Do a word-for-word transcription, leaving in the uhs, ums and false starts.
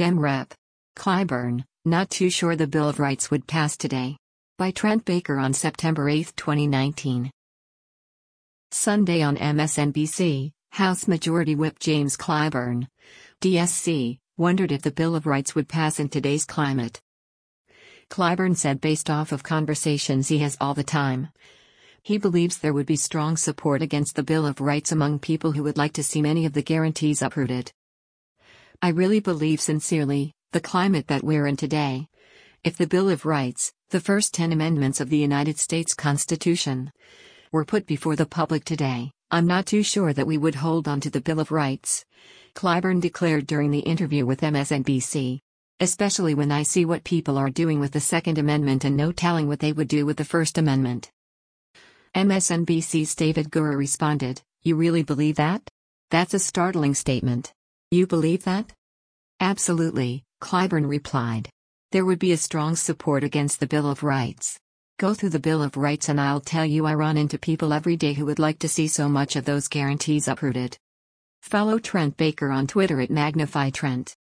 Dem Rep. Clyburn, not too sure the Bill of Rights would pass today. By Trent Baker on September eighth, twenty nineteen. Sunday on M S N B C, House Majority Whip James Clyburn, D S C, wondered if the Bill of Rights would pass in today's climate. Clyburn said based off of conversations he has all the time, he believes there would be strong support against the Bill of Rights among people who would like to see many of the guarantees uprooted. I really believe sincerely, the climate that we're in today, if the Bill of Rights, the first ten amendments of the United States Constitution, were put before the public today, I'm not too sure that we would hold on to the Bill of Rights, Clyburn declared during the interview with M S N B C. Especially when I see what people are doing with the Second Amendment and no telling what they would do with the First Amendment. M S N B C's David Gura responded, "You really believe that? That's a startling statement. You believe that?" "Absolutely," Clyburn replied. "There would be a strong support against the Bill of Rights. Go through the Bill of Rights and I'll tell you I run into people every day who would like to see so much of those guarantees uprooted." Follow Trent Baker on Twitter at Magnify Trent.